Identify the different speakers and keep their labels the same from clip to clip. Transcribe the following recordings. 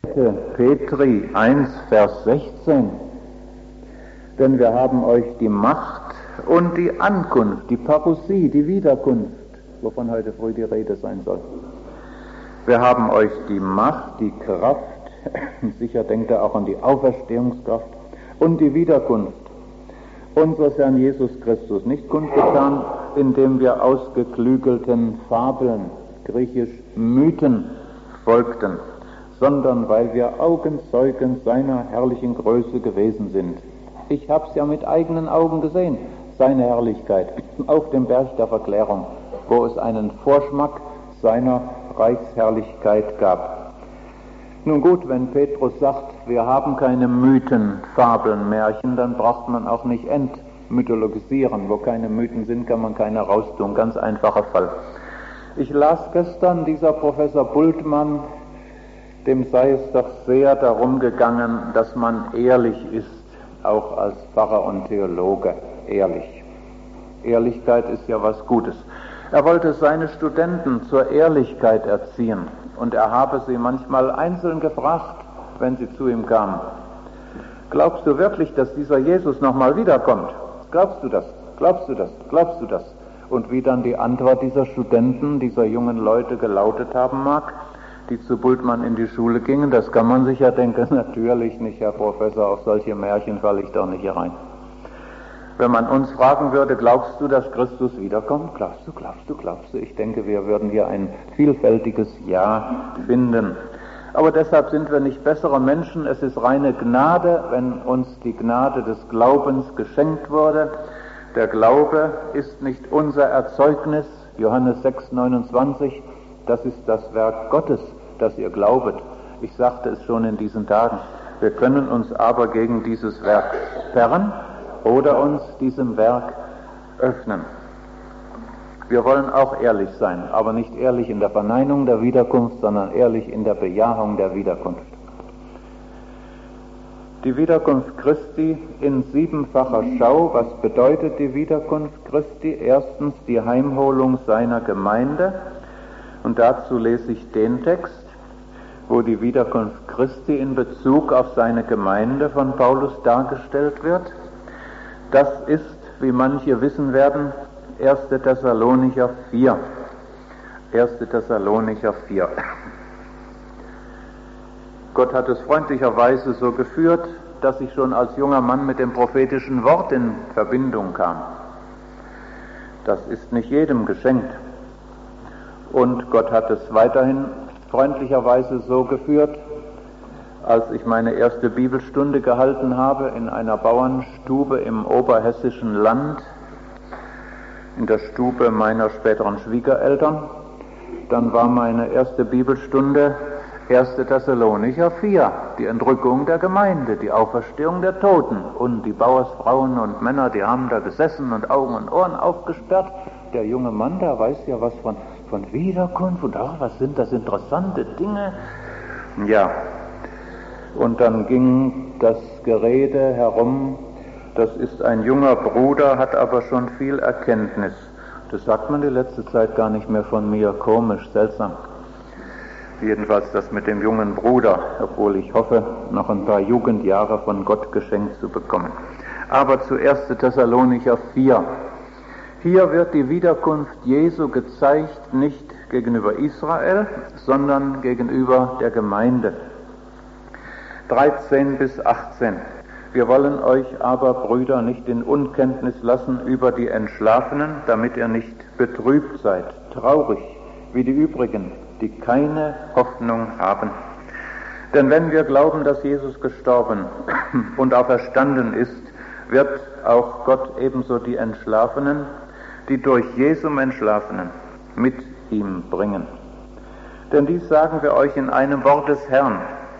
Speaker 1: Petri 1, Vers 16. Denn wir haben euch die Macht und die Ankunft, die Parousie, die Wiederkunft, wovon heute früh die Rede sein soll. Wir haben euch die Macht, die Kraft, sicher denkt er auch an die Auferstehungskraft und die Wiederkunft unseres Herrn Jesus Christus nicht kundgetan, indem wir ausgeklügelten Fabeln, griechisch Mythen, folgten, sondern weil wir Augenzeugen seiner herrlichen Größe gewesen sind. Ich habe es ja mit eigenen Augen gesehen, seine Herrlichkeit, auf dem Berg der Verklärung, wo es einen Vorschmack seiner Reichsherrlichkeit gab. Nun gut, wenn Petrus sagt, wir haben keine Mythen, Fabeln, Märchen, dann braucht man auch nicht entmythologisieren. Wo keine Mythen sind, kann man keine raustun. Ganz einfacher Fall. Ich las gestern, dieser Professor Bultmann, dem sei es doch sehr darum gegangen, dass man ehrlich ist, auch als Pfarrer und Theologe, ehrlich. Ehrlichkeit ist ja was Gutes. Er wollte seine Studenten zur Ehrlichkeit erziehen und er habe sie manchmal einzeln gefragt, wenn sie zu ihm kamen. Glaubst du wirklich, dass dieser Jesus nochmal wiederkommt? Glaubst du das? Glaubst du das? Glaubst du das? Und wie dann die Antwort dieser Studenten, dieser jungen Leute gelautet haben mag, die zu Bultmann in die Schule gingen, das kann man sich ja denken, natürlich nicht, Herr Professor, auf solche Märchen falle ich doch nicht herein. Wenn man uns fragen würde, glaubst du, dass Christus wiederkommt? Glaubst du, glaubst du, glaubst du? Ich denke, wir würden hier ein vielfältiges Ja finden. Aber deshalb sind wir nicht bessere Menschen. Es ist reine Gnade, wenn uns die Gnade des Glaubens geschenkt wurde. Der Glaube ist nicht unser Erzeugnis. Johannes 6, 29. Das ist das Werk Gottes, das ihr glaubet. Ich sagte es schon in diesen Tagen. Wir können uns aber gegen dieses Werk sperren oder uns diesem Werk öffnen. Wir wollen auch ehrlich sein, aber nicht ehrlich in der Verneinung der Wiederkunft, sondern ehrlich in der Bejahung der Wiederkunft. Die Wiederkunft Christi in siebenfacher Schau. Was bedeutet die Wiederkunft Christi? Erstens die Heimholung seiner Gemeinde. Und dazu lese ich den Text, wo die Wiederkunft Christi in Bezug auf seine Gemeinde von Paulus dargestellt wird. Das ist, wie manche wissen werden, 1. Thessalonicher 4. 1. Thessalonicher 4. Gott hat es freundlicherweise so geführt, dass ich schon als junger Mann mit dem prophetischen Wort in Verbindung kam. Das ist nicht jedem geschenkt. Und Gott hat es weiterhin freundlicherweise so geführt, als ich meine erste Bibelstunde gehalten habe in einer Bauernstube im oberhessischen Land, in der Stube meiner späteren Schwiegereltern, dann war meine erste Bibelstunde 1. Thessalonicher 4, die Entrückung der Gemeinde, die Auferstehung der Toten. Und die Bauersfrauen und Männer, die haben da gesessen und Augen und Ohren aufgesperrt. Der junge Mann, der weiß ja was von Wiederkunft und ach, was sind das interessante Dinge. Ja, und dann ging das Gerede herum, das ist ein junger Bruder, hat aber schon viel Erkenntnis. Das sagt man die letzte Zeit gar nicht mehr von mir, komisch, seltsam. Jedenfalls das mit dem jungen Bruder, obwohl ich hoffe, noch ein paar Jugendjahre von Gott geschenkt zu bekommen. Aber zu 1. Thessalonicher 4. Hier wird die Wiederkunft Jesu gezeigt, nicht gegenüber Israel, sondern gegenüber der Gemeinde. 13 bis 18. Wir wollen euch aber, Brüder, nicht in Unkenntnis lassen über die Entschlafenen, damit ihr nicht betrübt seid, traurig wie die übrigen, die keine Hoffnung haben. Denn wenn wir glauben, dass Jesus gestorben und auferstanden ist, wird auch Gott ebenso die Entschlafenen, die durch Jesum Entschlafenen, mit ihm bringen. Denn dies sagen wir euch in einem Wort des Herrn,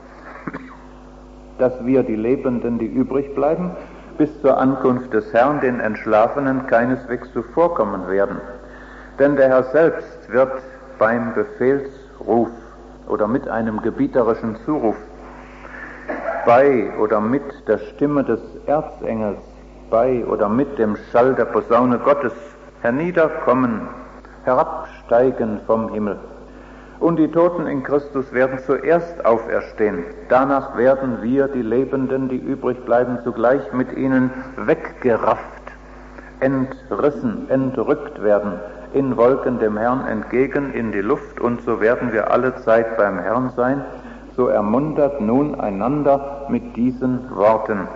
Speaker 1: dass wir, die Lebenden, die übrig bleiben, bis zur Ankunft des Herrn, den Entschlafenen, keineswegs zuvorkommen werden. Denn der Herr selbst wird beim Befehlsruf oder mit einem gebieterischen Zuruf, bei oder mit der Stimme des Erzengels, bei oder mit dem Schall der Posaune Gottes herniederkommen, herabsteigen vom Himmel. Und die Toten in Christus werden zuerst auferstehen. Danach werden wir, die Lebenden, die übrig bleiben, zugleich mit ihnen weggerafft, entrissen, entrückt werden, in Wolken dem Herrn entgegen in die Luft, und so werden wir alle Zeit beim Herrn sein. So ermuntert nun einander mit diesen Worten.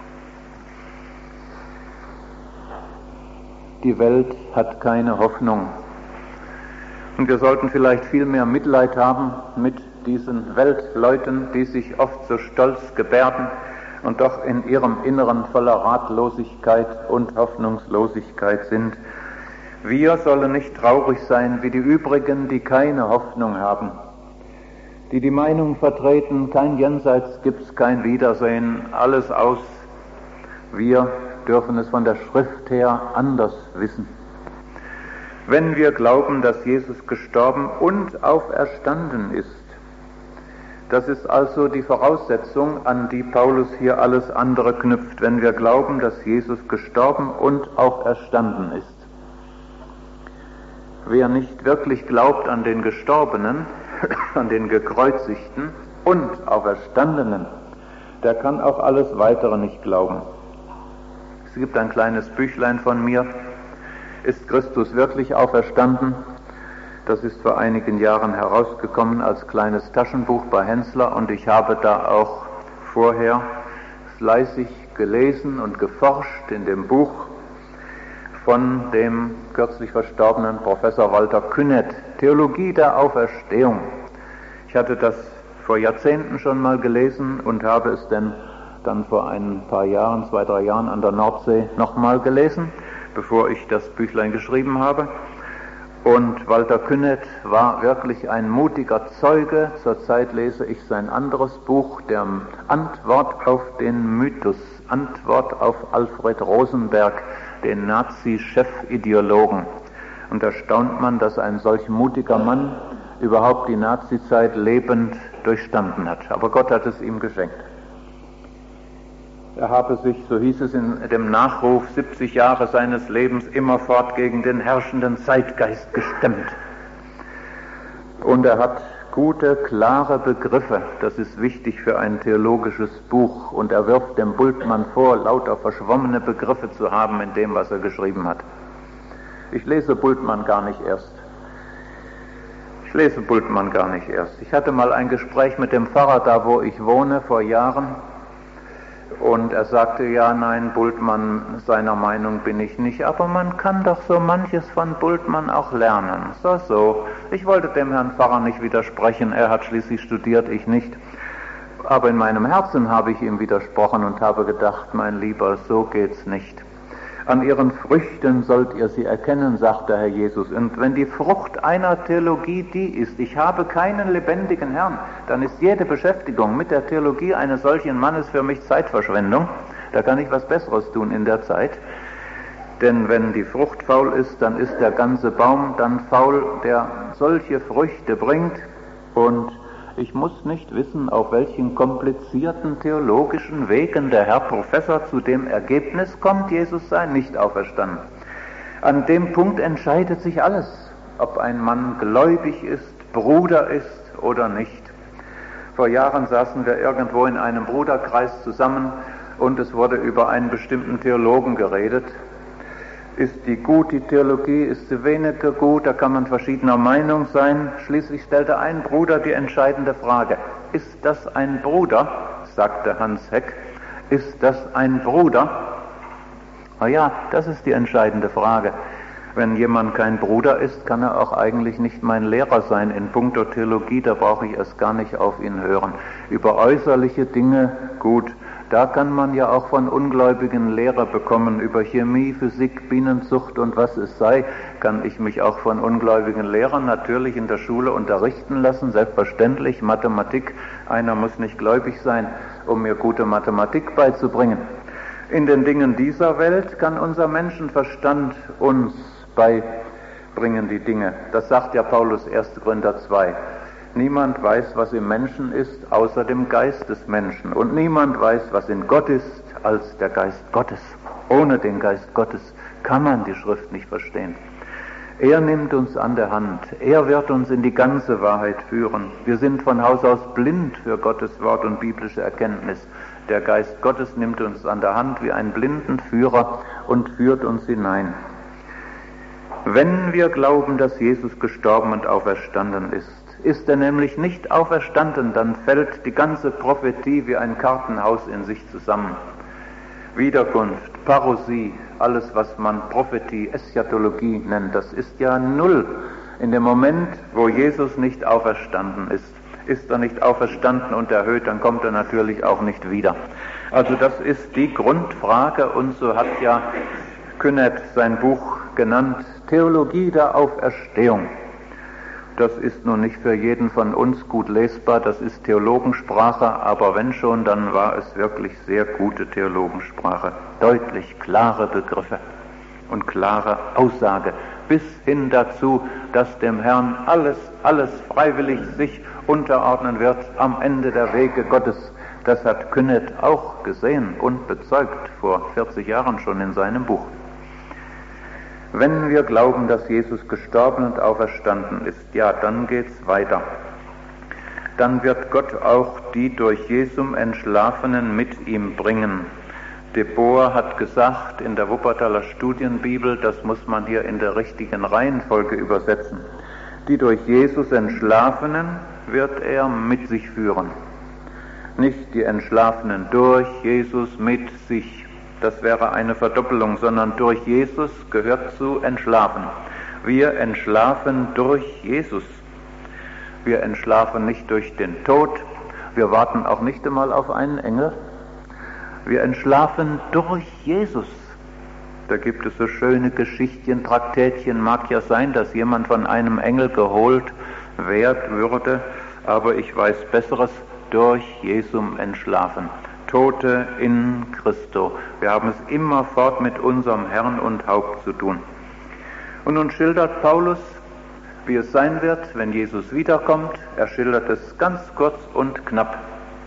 Speaker 1: Die Welt hat keine Hoffnung. Und wir sollten vielleicht viel mehr Mitleid haben mit diesen Weltleuten, die sich oft so stolz gebärden und doch in ihrem Inneren voller Ratlosigkeit und Hoffnungslosigkeit sind. Wir sollen nicht traurig sein wie die übrigen, die keine Hoffnung haben, die die Meinung vertreten, kein Jenseits gibt's, kein Wiedersehen, alles aus. Wir dürfen es von der Schrift her anders wissen. Wenn wir glauben, dass Jesus gestorben und auferstanden ist, das ist also die Voraussetzung, an die Paulus hier alles andere knüpft, wenn wir glauben, dass Jesus gestorben und auferstanden ist. Wer nicht wirklich glaubt an den Gestorbenen, an den Gekreuzigten und Auferstandenen, der kann auch alles Weitere nicht glauben. Es gibt ein kleines Büchlein von mir, Ist Christus wirklich auferstanden? Das ist vor einigen Jahren herausgekommen als kleines Taschenbuch bei Hensler, und ich habe da auch vorher fleißig gelesen und geforscht in dem Buch von dem kürzlich verstorbenen Professor Walter Künneth, Theologie der Auferstehung. Ich hatte das vor Jahrzehnten schon mal gelesen und habe es dann vor ein paar Jahren, 2-3 Jahren an der Nordsee nochmal gelesen, bevor ich das Büchlein geschrieben habe. Und Walter Künneth war wirklich ein mutiger Zeuge. Zurzeit lese ich sein anderes Buch, der Antwort auf den Mythos, Antwort auf Alfred Rosenberg, den Nazi-Chefideologen. Und da staunt man, dass ein solch mutiger Mann überhaupt die Nazizeit lebend durchstanden hat. Aber Gott hat es ihm geschenkt. Er habe sich, so hieß es in dem Nachruf, 70 Jahre seines Lebens immerfort gegen den herrschenden Zeitgeist gestemmt. Und er hat gute, klare Begriffe. Das ist wichtig für ein theologisches Buch. Und er wirft dem Bultmann vor, lauter verschwommene Begriffe zu haben in dem, was er geschrieben hat. Ich lese Bultmann gar nicht erst. Ich hatte mal ein Gespräch mit dem Pfarrer da, wo ich wohne, vor Jahren. Und er sagte, ja, nein, Bultmann, seiner Meinung bin ich nicht, aber man kann doch so manches von Bultmann auch lernen. So. Ich wollte dem Herrn Pfarrer nicht widersprechen, er hat schließlich studiert, ich nicht. Aber in meinem Herzen habe ich ihm widersprochen und habe gedacht, mein Lieber, so geht's nicht. An ihren Früchten sollt ihr sie erkennen, sagte Herr Jesus. Und wenn die Frucht einer Theologie die ist, ich habe keinen lebendigen Herrn, dann ist jede Beschäftigung mit der Theologie eines solchen Mannes für mich Zeitverschwendung. Da kann ich was Besseres tun in der Zeit. Denn wenn die Frucht faul ist, dann ist der ganze Baum dann faul, der solche Früchte bringt. Und ich muss nicht wissen, auf welchen komplizierten theologischen Wegen der Herr Professor zu dem Ergebnis kommt, Jesus sei nicht auferstanden. An dem Punkt entscheidet sich alles, ob ein Mann gläubig ist, Bruder ist oder nicht. Vor Jahren saßen wir irgendwo in einem Bruderkreis zusammen und es wurde über einen bestimmten Theologen geredet. Ist die gut, die Theologie, ist sie weniger gut, da kann man verschiedener Meinung sein. Schließlich stellte ein Bruder die entscheidende Frage. Ist das ein Bruder? Sagte Hans Heck. Ist das ein Bruder? Na ja, das ist die entscheidende Frage. Wenn jemand kein Bruder ist, kann er auch eigentlich nicht mein Lehrer sein. In puncto Theologie, da brauche ich erst gar nicht auf ihn hören. Über äußerliche Dinge, gut. Da kann man ja auch von Ungläubigen Lehre bekommen. Über Chemie, Physik, Bienenzucht und was es sei, kann ich mich auch von ungläubigen Lehrern natürlich in der Schule unterrichten lassen. Selbstverständlich, Mathematik. Einer muss nicht gläubig sein, um mir gute Mathematik beizubringen. In den Dingen dieser Welt kann unser Menschenverstand uns beibringen, die Dinge. Das sagt ja Paulus 1. Korinther 2. Niemand weiß, was im Menschen ist, außer dem Geist des Menschen. Und niemand weiß, was in Gott ist, als der Geist Gottes. Ohne den Geist Gottes kann man die Schrift nicht verstehen. Er nimmt uns an der Hand. Er wird uns in die ganze Wahrheit führen. Wir sind von Haus aus blind für Gottes Wort und biblische Erkenntnis. Der Geist Gottes nimmt uns an der Hand wie einen blinden Führer und führt uns hinein. Wenn wir glauben, dass Jesus gestorben und auferstanden ist, ist er nämlich nicht auferstanden, dann fällt die ganze Prophetie wie ein Kartenhaus in sich zusammen. Wiederkunft, Parousie, alles was man Prophetie, Eschatologie nennt, das ist ja null. In dem Moment, wo Jesus nicht auferstanden ist er nicht auferstanden und erhöht, dann kommt er natürlich auch nicht wieder. Also das ist die Grundfrage, und so hat ja Künnert sein Buch genannt, Theologie der Auferstehung. Das ist nun nicht für jeden von uns gut lesbar, das ist Theologensprache, aber wenn schon, dann war es wirklich sehr gute Theologensprache. Deutlich klare Begriffe und klare Aussage, bis hin dazu, dass dem Herrn alles freiwillig sich unterordnen wird am Ende der Wege Gottes. Das hat Künnert auch gesehen und bezeugt vor 40 Jahren schon in seinem Buch. Wenn wir glauben, dass Jesus gestorben und auferstanden ist, ja, dann geht's weiter. Dann wird Gott auch die durch Jesum Entschlafenen mit ihm bringen. De Boer hat gesagt in der Wuppertaler Studienbibel, das muss man hier in der richtigen Reihenfolge übersetzen, die durch Jesus Entschlafenen wird er mit sich führen. Nicht die Entschlafenen durch Jesus mit sich. Das wäre eine Verdoppelung, sondern durch Jesus gehört zu entschlafen. Wir entschlafen durch Jesus. Wir entschlafen nicht durch den Tod. Wir warten auch nicht einmal auf einen Engel. Wir entschlafen durch Jesus. Da gibt es so schöne Geschichtchen, Traktätchen. Mag ja sein, dass jemand von einem Engel geholt würde, aber ich weiß Besseres, durch Jesum entschlafen. Tote in Christo. Wir haben es immerfort mit unserem Herrn und Haupt zu tun. Und nun schildert Paulus, wie es sein wird, wenn Jesus wiederkommt. Er schildert es ganz kurz und knapp.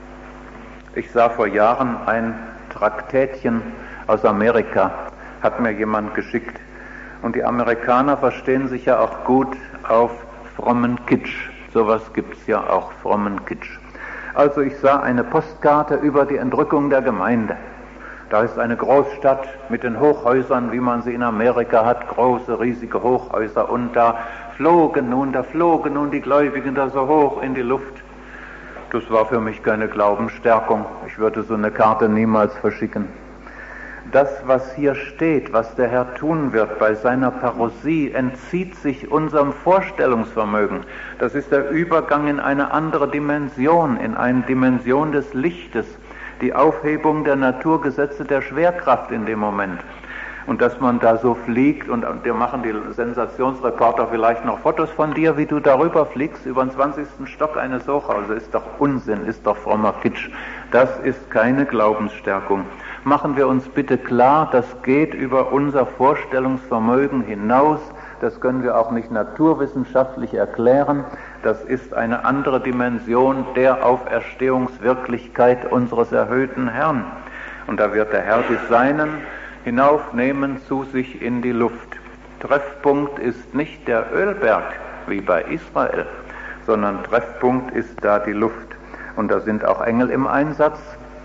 Speaker 1: Ich sah vor Jahren ein Traktätchen aus Amerika, hat mir jemand geschickt. Und die Amerikaner verstehen sich ja auch gut auf frommen Kitsch. Sowas gibt's ja auch, frommen Kitsch. Also ich sah eine Postkarte über die Entrückung der Gemeinde. Da ist eine Großstadt mit den Hochhäusern, wie man sie in Amerika hat, große, riesige Hochhäuser, und da flogen nun die Gläubigen da so hoch in die Luft. Das war für mich keine Glaubensstärkung. Ich würde so eine Karte niemals verschicken. Das, was hier steht, was der Herr tun wird bei seiner Parousie, entzieht sich unserem Vorstellungsvermögen. Das ist der Übergang in eine andere Dimension, in eine Dimension des Lichtes, die Aufhebung der Naturgesetze der Schwerkraft in dem Moment. Und dass man da so fliegt, und dir machen die Sensationsreporter vielleicht noch Fotos von dir, wie du darüber fliegst, über den 20. Stock eines Hochhauses, ist doch Unsinn, ist doch frommer Kitsch. Das ist keine Glaubensstärkung. Machen wir uns bitte klar, das geht über unser Vorstellungsvermögen hinaus, das können wir auch nicht naturwissenschaftlich erklären, das ist eine andere Dimension der Auferstehungswirklichkeit unseres erhöhten Herrn. Und da wird der Herr die Seinen hinaufnehmen zu sich in die Luft. Treffpunkt ist nicht der Ölberg wie bei Israel, sondern Treffpunkt ist da die Luft. Und da sind auch Engel im Einsatz,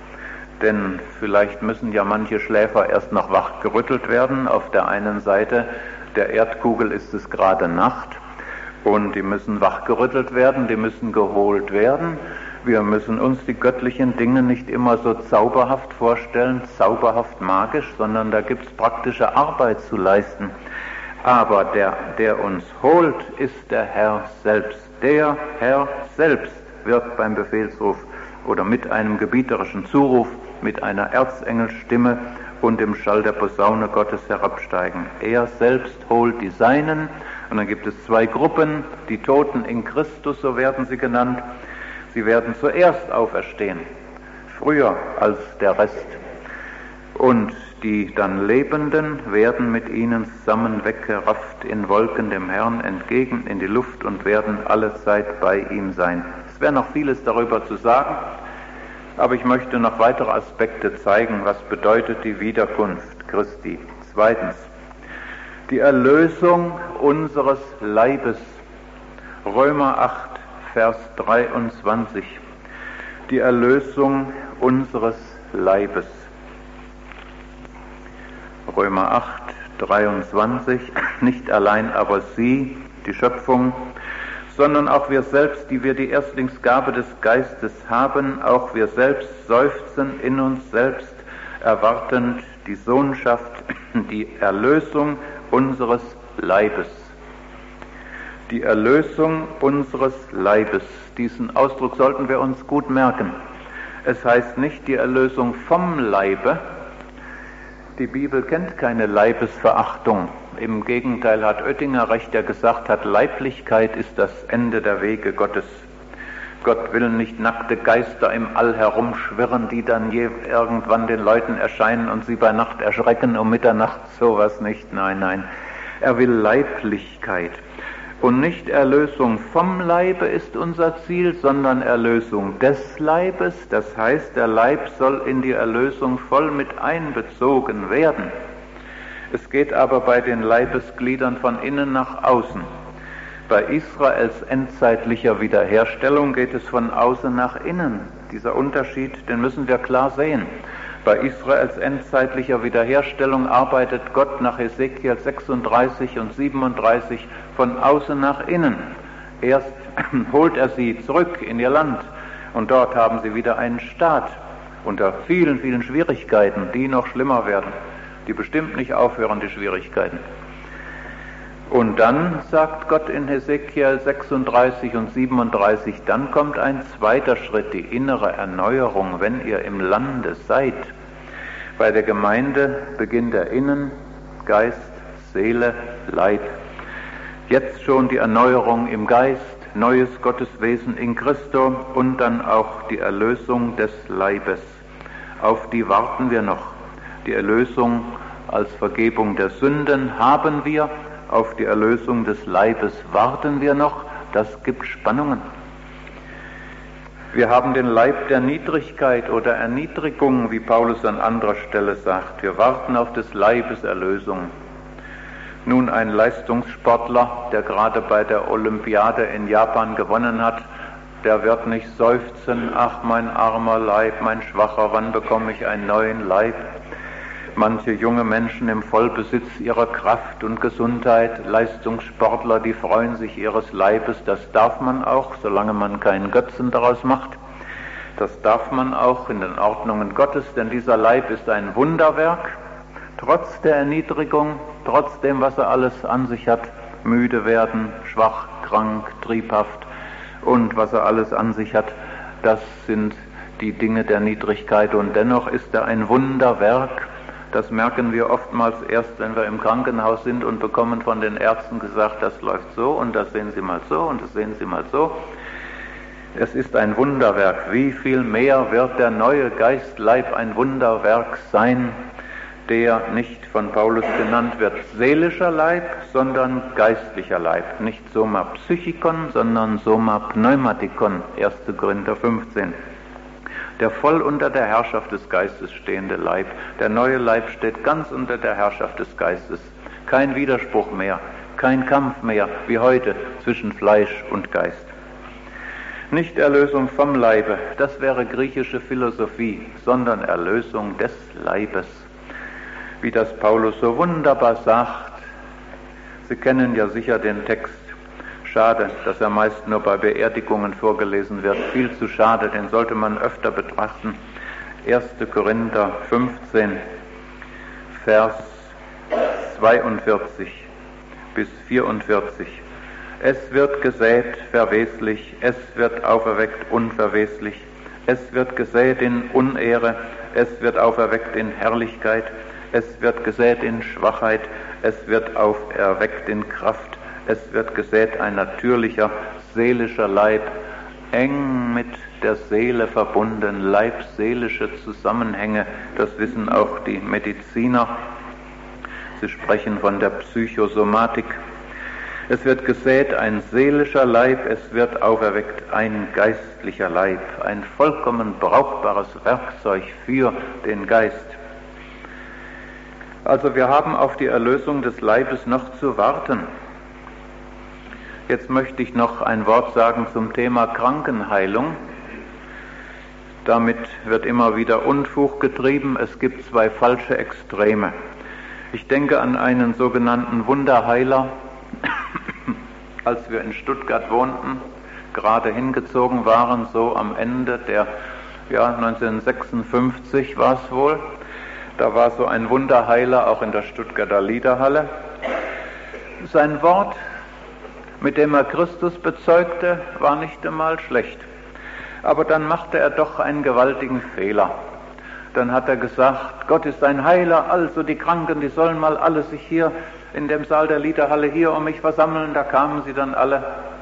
Speaker 1: denn vielleicht müssen ja manche Schläfer erst noch wach gerüttelt werden. Auf der einen Seite der Erdkugel ist es gerade Nacht und die müssen wachgerüttelt werden, die müssen geholt werden. Wir müssen uns die göttlichen Dinge nicht immer so zauberhaft vorstellen, zauberhaft magisch, sondern da gibt es praktische Arbeit zu leisten. Aber der uns holt, ist der Herr selbst. Der Herr selbst wird beim Befehlsruf oder mit einem gebieterischen Zuruf, mit einer Erzengelsstimme und dem Schall der Posaune Gottes herabsteigen. Er selbst holt die Seinen, und dann gibt es zwei Gruppen, die Toten in Christus, so werden sie genannt. Sie werden zuerst auferstehen, früher als der Rest. Und die dann Lebenden werden mit ihnen zusammen weggerafft in Wolken dem Herrn entgegen in die Luft und werden allezeit bei ihm sein. Es wäre noch vieles darüber zu sagen, aber ich möchte noch weitere Aspekte zeigen, was bedeutet die Wiederkunft Christi. Zweitens, Die Erlösung unseres Leibes. Römer 8, Vers 23. Die Erlösung unseres Leibes. Römer 8, 23. Nicht allein aber sie, die Schöpfung, sondern auch wir selbst, die wir die Erstlingsgabe des Geistes haben, auch wir selbst seufzen in uns selbst, erwartend die Sohnschaft, die Erlösung unseres Leibes. Die Erlösung unseres Leibes. Diesen Ausdruck sollten wir uns gut merken. Es heißt nicht die Erlösung vom Leibe. Die Bibel kennt keine Leibesverachtung. Im Gegenteil hat Oettinger recht, der gesagt hat, Leiblichkeit ist das Ende der Wege Gottes. Gott will nicht nackte Geister im All herumschwirren, die dann irgendwann den Leuten erscheinen und sie bei Nacht erschrecken um Mitternacht, sowas nicht. Nein, nein. Er will Leiblichkeit. Und nicht Erlösung vom Leibe ist unser Ziel, sondern Erlösung des Leibes. Das heißt, der Leib soll in die Erlösung voll mit einbezogen werden. Es geht aber bei den Leibesgliedern von innen nach außen. Bei Israels endzeitlicher Wiederherstellung geht es von außen nach innen. Dieser Unterschied, den müssen wir klar sehen. Bei Israels endzeitlicher Wiederherstellung arbeitet Gott nach Hesekiel 36 und 37 von außen nach innen. Erst holt er sie zurück in ihr Land und dort haben sie wieder einen Staat unter vielen, vielen Schwierigkeiten, die noch schlimmer werden, die bestimmt nicht aufhören, die Schwierigkeiten. Und dann sagt Gott in Hesekiel 36 und 37, dann kommt ein zweiter Schritt, die innere Erneuerung, wenn ihr im Lande seid. Bei der Gemeinde beginnt er innen, Geist, Seele, Leib. Jetzt schon die Erneuerung im Geist, neues Gotteswesen in Christo und dann auch die Erlösung des Leibes. Auf die warten wir noch. Die Erlösung als Vergebung der Sünden haben wir. Auf die Erlösung des Leibes warten wir noch, das gibt Spannungen. Wir haben den Leib der Niedrigkeit oder Erniedrigung, wie Paulus an anderer Stelle sagt. Wir warten auf des Leibes Erlösung. Nun ein Leistungssportler, der gerade bei der Olympiade in Japan gewonnen hat, der wird nicht seufzen, ach mein armer Leib, mein schwacher, wann bekomme ich einen neuen Leib? Manche junge Menschen im Vollbesitz ihrer Kraft und Gesundheit, Leistungssportler, die freuen sich ihres Leibes. Das darf man auch, solange man keinen Götzen daraus macht. Das darf man auch in den Ordnungen Gottes, denn dieser Leib ist ein Wunderwerk. Trotz der Erniedrigung, trotz dem, was er alles an sich hat, müde werden, schwach, krank, triebhaft und was er alles an sich hat, das sind die Dinge der Niedrigkeit und dennoch ist er ein Wunderwerk. Das merken wir oftmals erst, wenn wir im Krankenhaus sind und bekommen von den Ärzten gesagt, das läuft so und das sehen Sie mal so und das sehen Sie mal so. Es ist ein Wunderwerk. Wie viel mehr wird der neue Geistleib ein Wunderwerk sein, der nicht von Paulus genannt wird seelischer Leib, sondern geistlicher Leib. Nicht Soma Psychikon, sondern Soma Pneumatikon, 1. Korinther 15. Der voll unter der Herrschaft des Geistes stehende Leib. Der neue Leib steht ganz unter der Herrschaft des Geistes. Kein Widerspruch mehr, kein Kampf mehr, wie heute, zwischen Fleisch und Geist. Nicht Erlösung vom Leibe, das wäre griechische Philosophie, sondern Erlösung des Leibes. Wie das Paulus so wunderbar sagt. Sie kennen ja sicher den Text. Schade, dass er meist nur bei Beerdigungen vorgelesen wird. Viel zu schade, den sollte man öfter betrachten. 1. Korinther 15, Vers 42 bis 44. Es wird gesät verweslich, es wird auferweckt unverweslich. Es wird gesät in Unehre, es wird auferweckt in Herrlichkeit. Es wird gesät in Schwachheit, es wird auferweckt in Kraft. Es wird gesät ein natürlicher, seelischer Leib, eng mit der Seele verbunden, leib-seelische Zusammenhänge, das wissen auch die Mediziner. Sie sprechen von der Psychosomatik. Es wird gesät ein seelischer Leib, es wird auferweckt ein geistlicher Leib, ein vollkommen brauchbares Werkzeug für den Geist. Also wir haben auf die Erlösung des Leibes noch zu warten. Jetzt möchte ich noch ein Wort sagen zum Thema Krankenheilung. Damit wird immer wieder Unfug getrieben. Es gibt zwei falsche Extreme. Ich denke an einen sogenannten Wunderheiler, als wir in Stuttgart wohnten, gerade hingezogen waren, so am Ende der, 1956 war es wohl. Da war so ein Wunderheiler auch in der Stuttgarter Liederhalle. Sein Wort, mit dem er Christus bezeugte, war nicht einmal schlecht. Aber dann machte er doch einen gewaltigen Fehler. Dann hat er gesagt, Gott ist ein Heiler, also die Kranken, die sollen mal alle sich hier in dem Saal der Liederhalle hier um mich versammeln. Da kamen sie dann alle.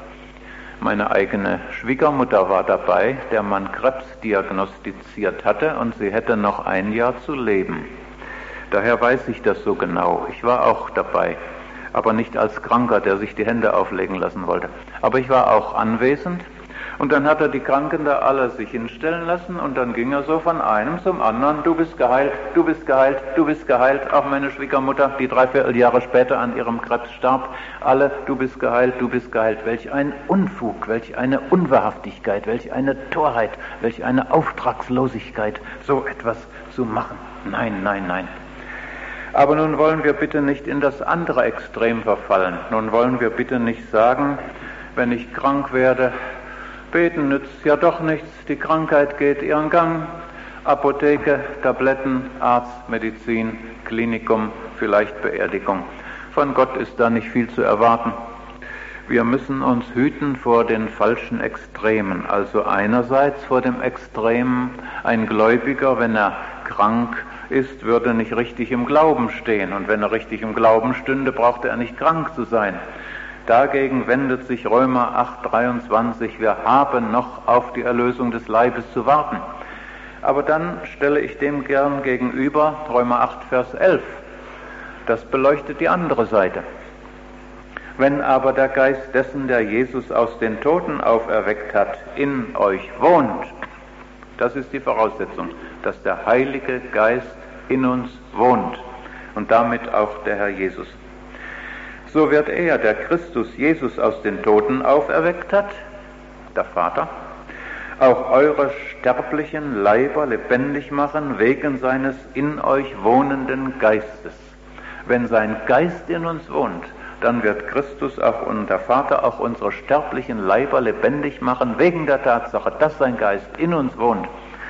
Speaker 1: Meine eigene Schwiegermutter war dabei, der man Krebs diagnostiziert hatte, und sie hätte noch ein Jahr zu leben. Daher weiß ich das so genau. Ich war auch dabei, aber nicht als Kranker, der sich die Hände auflegen lassen wollte. Aber ich war auch anwesend. Und dann hat er die Kranken da alle sich hinstellen lassen, und dann ging er so von einem zum anderen: Du bist geheilt, du bist geheilt, du bist geheilt. Auch meine Schwiegermutter, die 3/4 Jahre später an ihrem Krebs starb, alle: Du bist geheilt, du bist geheilt. Welch ein Unfug, welch eine Unwahrhaftigkeit, welch eine Torheit, welch eine Auftragslosigkeit, so etwas zu machen. Nein, nein, nein. Aber nun wollen wir bitte nicht in das andere Extrem verfallen. Nun wollen wir bitte nicht sagen, wenn ich krank werde, beten nützt ja doch nichts, die Krankheit geht ihren Gang. Apotheke, Tabletten, Arzt, Medizin, Klinikum, vielleicht Beerdigung. Von Gott ist da nicht viel zu erwarten. Wir müssen uns hüten vor den falschen Extremen. Also einerseits vor dem Extrem, ein Gläubiger, wenn er krank ist, würde nicht richtig im Glauben stehen. Und wenn er richtig im Glauben stünde, brauchte er nicht krank zu sein. Dagegen wendet sich Römer 8,23, wir haben noch auf die Erlösung des Leibes zu warten. Aber dann stelle ich dem gern gegenüber Römer 8, Vers 11. Das beleuchtet die andere Seite. Wenn aber der Geist dessen, der Jesus aus den Toten auferweckt hat, in euch wohnt, das ist die Voraussetzung, dass der Heilige Geist in uns wohnt und damit auch der Herr Jesus. So wird er, der Christus Jesus aus den Toten auferweckt hat, der Vater, auch eure sterblichen Leiber lebendig machen wegen seines in euch wohnenden Geistes. Wenn sein Geist in uns wohnt, dann wird Christus auch und der Vater auch unsere sterblichen Leiber lebendig machen wegen der Tatsache, dass sein Geist in uns wohnt.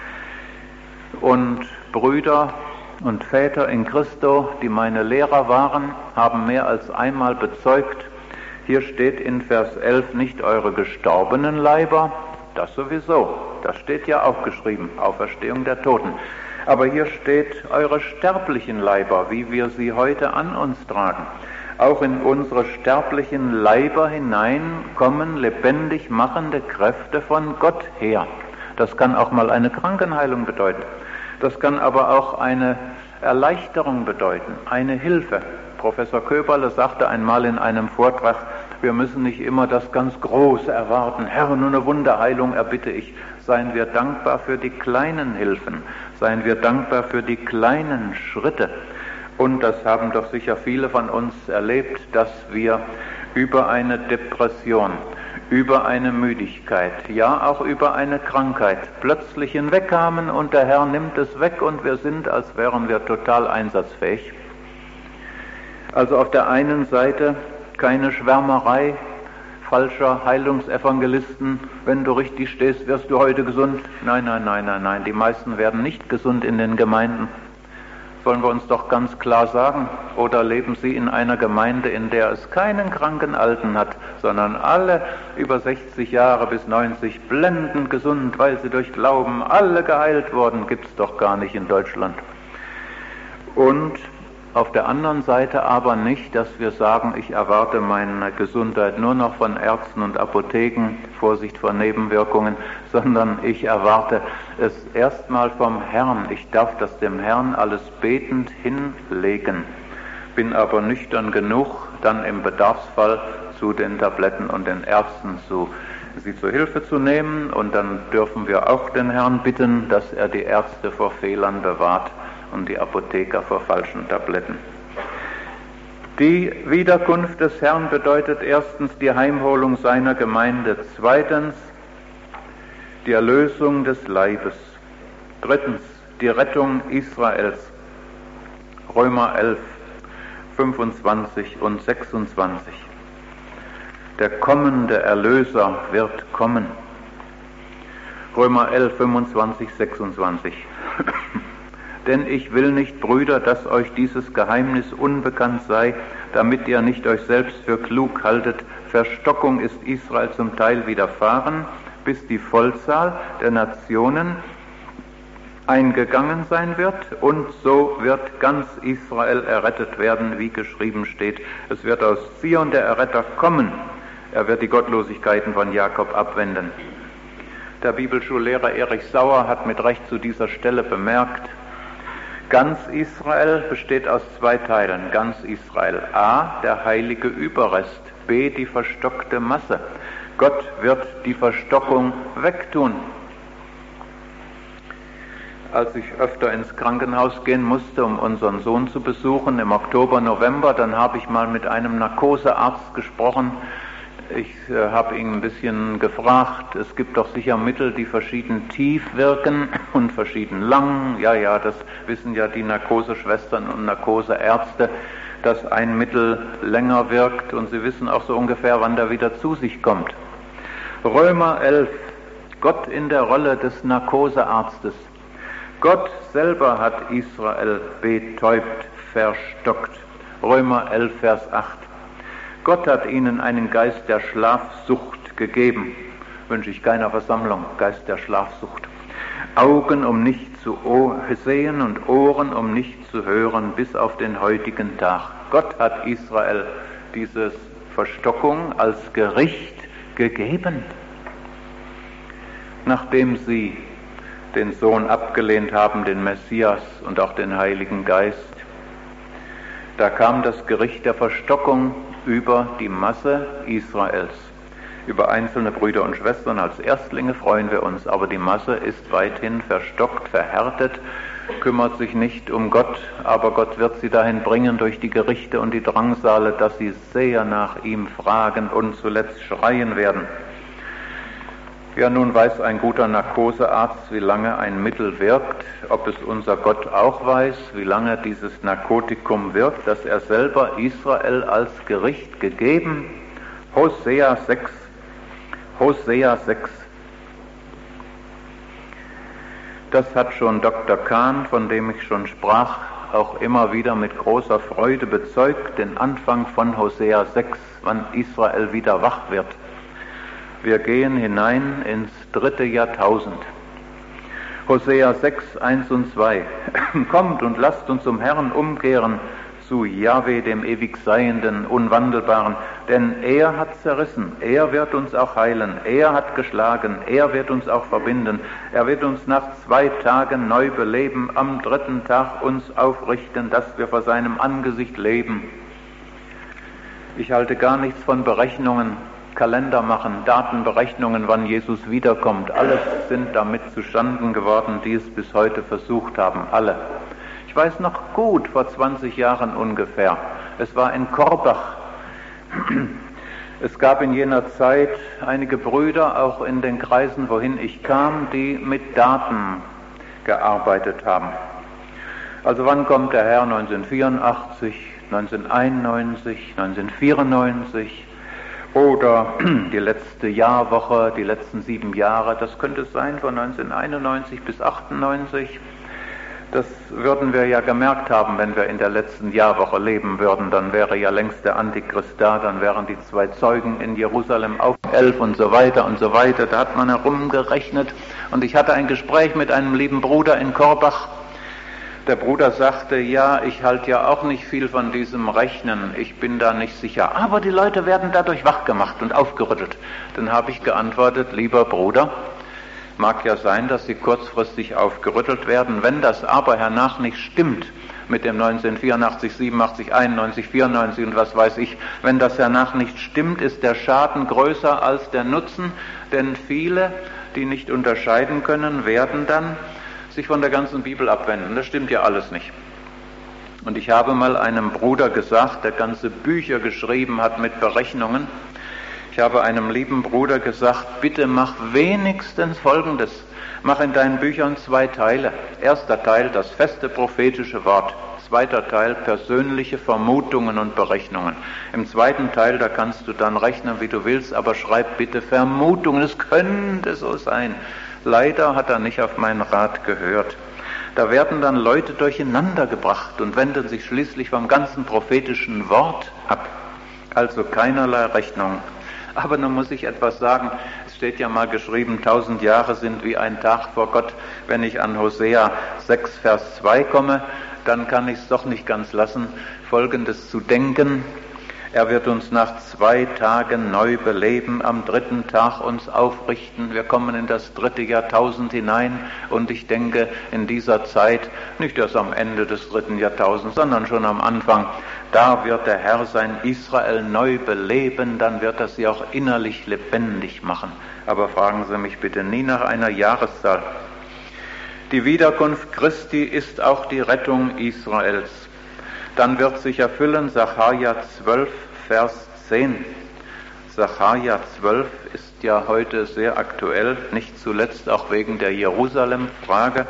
Speaker 1: Und Brüder und Väter in Christo, die meine Lehrer waren, haben mehr als einmal bezeugt, hier steht in Vers 11 nicht eure gestorbenen Leiber, das sowieso, das steht ja auch geschrieben, Auferstehung der Toten. Aber hier steht eure sterblichen Leiber, wie wir sie heute an uns tragen. Auch in unsere sterblichen Leiber hinein kommen lebendig machende Kräfte von Gott her. Das kann auch mal eine Krankenheilung bedeuten. Das kann aber auch eine Erleichterung bedeuten, eine Hilfe. Professor Köberle sagte einmal in einem Vortrag, wir müssen nicht immer das ganz Große erwarten. Herr, nur eine Wunderheilung erbitte ich. Seien wir dankbar für die kleinen Hilfen. Seien wir dankbar für die kleinen Schritte. Und das haben doch sicher viele von uns erlebt, dass wir über eine Depression, über eine Müdigkeit, ja auch über eine Krankheit plötzlich hinwegkamen und der Herr nimmt es weg und wir sind, als wären wir total einsatzfähig. Also auf der einen Seite keine Schwärmerei falscher Heilungsevangelisten, wenn du richtig stehst, wirst du heute gesund. Nein, nein, nein, nein, nein, die meisten werden nicht gesund in den Gemeinden. Sollen wir uns doch ganz klar sagen, oder leben Sie in einer Gemeinde, in der es keinen kranken Alten hat, sondern alle über 60 Jahre bis 90 blendend gesund, weil sie durch Glauben alle geheilt wurden, gibt es doch gar nicht in Deutschland. Und auf der anderen Seite aber nicht, dass wir sagen, ich erwarte meine Gesundheit nur noch von Ärzten und Apotheken, Vorsicht vor Nebenwirkungen, sondern ich erwarte es erstmal vom Herrn. Ich darf das dem Herrn alles betend hinlegen, bin aber nüchtern genug, dann im Bedarfsfall zu den Tabletten und den Ärzten sie zur Hilfe zu nehmen, und dann dürfen wir auch den Herrn bitten, dass er die Ärzte vor Fehlern bewahrt und die Apotheker vor falschen Tabletten. Die Wiederkunft des Herrn bedeutet erstens die Heimholung seiner Gemeinde, zweitens die Erlösung des Leibes, drittens die Rettung Israels. Römer 11, 25 und 26. Der kommende Erlöser wird kommen. Römer 11, 25, 26. Denn ich will nicht, Brüder, dass euch dieses Geheimnis unbekannt sei, damit ihr nicht euch selbst für klug haltet. Verstockung ist Israel zum Teil widerfahren, bis die Vollzahl der Nationen eingegangen sein wird, und so wird ganz Israel errettet werden, wie geschrieben steht. Es wird aus Zion der Erretter kommen. Er wird die Gottlosigkeiten von Jakob abwenden. Der Bibelschullehrer Erich Sauer hat mit Recht zu dieser Stelle bemerkt, ganz Israel besteht aus zwei Teilen. Ganz Israel. A, der heilige Überrest. B, die verstockte Masse. Gott wird die Verstockung wegtun. Als ich öfter ins Krankenhaus gehen musste, um unseren Sohn zu besuchen, im Oktober, November, dann habe ich mal mit einem Narkosearzt gesprochen. Ich habe ihn ein bisschen gefragt, es gibt doch sicher Mittel, die verschieden tief wirken und verschieden lang. Ja, das wissen ja die Narkoseschwestern und Narkoseärzte, dass ein Mittel länger wirkt, und sie wissen auch so ungefähr, wann der wieder zu sich kommt. Römer 11, Gott in der Rolle des Narkosearztes. Gott selber hat Israel betäubt, verstockt. Römer 11, Vers 8. Gott hat ihnen einen Geist der Schlafsucht gegeben. Wünsche ich keiner Versammlung, Geist der Schlafsucht. Augen, um nicht zu sehen, und Ohren, um nicht zu hören, bis auf den heutigen Tag. Gott hat Israel diese Verstockung als Gericht gegeben, nachdem sie den Sohn abgelehnt haben, den Messias und auch den Heiligen Geist. Da kam das Gericht der Verstockung über die Masse Israels. Über einzelne Brüder und Schwestern als Erstlinge freuen wir uns, aber die Masse ist weithin verstockt, verhärtet, kümmert sich nicht um Gott, aber Gott wird sie dahin bringen durch die Gerichte und die Drangsale, dass sie sehr nach ihm fragen und zuletzt schreien werden. Ja, nun weiß ein guter Narkosearzt, wie lange ein Mittel wirkt, ob es unser Gott auch weiß, wie lange dieses Narkotikum wirkt, das er selber Israel als Gericht gegeben. Hosea 6. Das hat schon Dr. Kahn, von dem ich schon sprach, auch immer wieder mit großer Freude bezeugt, den Anfang von Hosea 6, wann Israel wieder wach wird. Wir gehen hinein ins 3. Jahrtausend. Hosea 6, 1 und 2. Kommt und lasst uns zum Herrn umkehren, zu Jahwe, dem ewig Seienden, Unwandelbaren. Denn er hat zerrissen, er wird uns auch heilen, er hat geschlagen, er wird uns auch verbinden. Er wird uns nach 2 Tagen neu beleben, am 3. Tag uns aufrichten, dass wir vor seinem Angesicht leben. Ich halte gar nichts von Berechnungen, Kalender machen, Datenberechnungen, wann Jesus wiederkommt. Alles sind damit zustanden geworden, die es bis heute versucht haben. Alle. Ich weiß noch gut, vor 20 Jahren ungefähr. Es war in Korbach. Es gab in jener Zeit einige Brüder, auch in den Kreisen, wohin ich kam, die mit Daten gearbeitet haben. Also wann kommt der Herr? 1984, 1991, 1994... oder die letzte Jahrwoche, die letzten 7 Jahre, das könnte es sein, von 1991 bis 98. Das würden wir ja gemerkt haben, wenn wir in der letzten Jahrwoche leben würden. Dann wäre ja längst der Antichrist da, dann wären die 2 Zeugen in Jerusalem auf 11 und so weiter und so weiter. Da hat man herumgerechnet. Und ich hatte ein Gespräch mit einem lieben Bruder in Korbach. Der Bruder sagte, ja, ich halte ja auch nicht viel von diesem Rechnen, ich bin da nicht sicher. Aber die Leute werden dadurch wach gemacht und aufgerüttelt. Dann habe ich geantwortet, lieber Bruder, mag ja sein, dass sie kurzfristig aufgerüttelt werden. Wenn das aber hernach nicht stimmt, mit dem 1984, 87, 91, 94 und was weiß ich, wenn das hernach nicht stimmt, ist der Schaden größer als der Nutzen, denn viele, die nicht unterscheiden können, werden dann sich von der ganzen Bibel abwenden. Das stimmt ja alles nicht. Und ich habe mal einem Bruder gesagt, der ganze Bücher geschrieben hat mit Berechnungen, ich habe einem lieben Bruder gesagt, bitte mach wenigstens Folgendes. Mach in deinen Büchern 2 Teile. Erster Teil, das feste prophetische Wort. Zweiter Teil, persönliche Vermutungen und Berechnungen. Im zweiten Teil, da kannst du dann rechnen, wie du willst, aber schreib bitte Vermutungen, es könnte so sein. Leider hat er nicht auf meinen Rat gehört. Da werden dann Leute durcheinander gebracht und wenden sich schließlich vom ganzen prophetischen Wort ab. Also keinerlei Rechnung. Aber nun muss ich etwas sagen, es steht ja mal geschrieben, 1000 Jahre sind wie ein Tag vor Gott. Wenn ich an Hosea 6, Vers 2 komme, dann kann ich es doch nicht ganz lassen, Folgendes zu denken. Er wird uns nach 2 Tagen neu beleben, am 3. Tag uns aufrichten. Wir kommen in das 3. Jahrtausend hinein und ich denke, in dieser Zeit, nicht erst am Ende des 3. Jahrtausends, sondern schon am Anfang, da wird der Herr sein Israel neu beleben, dann wird er sie auch innerlich lebendig machen. Aber fragen Sie mich bitte nie nach einer Jahreszahl. Die Wiederkunft Christi ist auch die Rettung Israels. Dann wird sich erfüllen Sacharja 12, Vers 10. Sacharja 12 ist ja heute sehr aktuell, nicht zuletzt auch wegen der Jerusalem-Frage.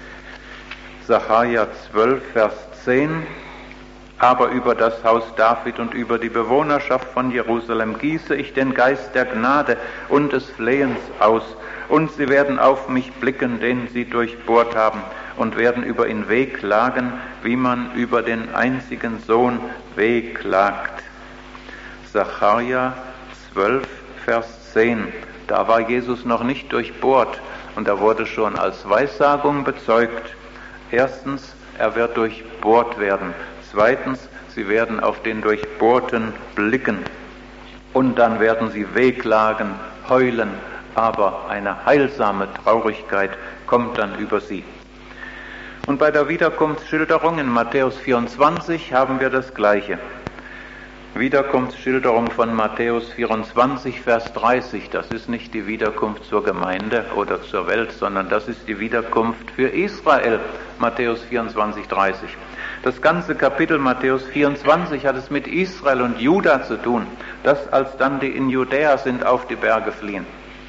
Speaker 1: Sacharja 12, Vers 10. Aber über das Haus David und über die Bewohnerschaft von Jerusalem gieße ich den Geist der Gnade und des Flehens aus, und sie werden auf mich blicken, den sie durchbohrt haben, und werden über ihn wehklagen, wie man über den einzigen Sohn wehklagt. Sacharja 12, Vers 10. Da war Jesus noch nicht durchbohrt und da wurde schon als Weissagung bezeugt. Erstens, er wird durchbohrt werden. Zweitens, sie werden auf den Durchbohrten blicken. Und dann werden sie wehklagen, heulen, aber eine heilsame Traurigkeit kommt dann über sie. Und bei der Wiederkunftsschilderung in Matthäus 24 haben wir das Gleiche. Wiederkunftsschilderung von Matthäus 24, Vers 30. Das ist nicht die Wiederkunft zur Gemeinde oder zur Welt, sondern das ist die Wiederkunft für Israel. Matthäus 24, 30. Das ganze Kapitel Matthäus 24 hat es mit Israel und Juda zu tun, dass als dann die in Judäa sind, auf die Berge fliehen.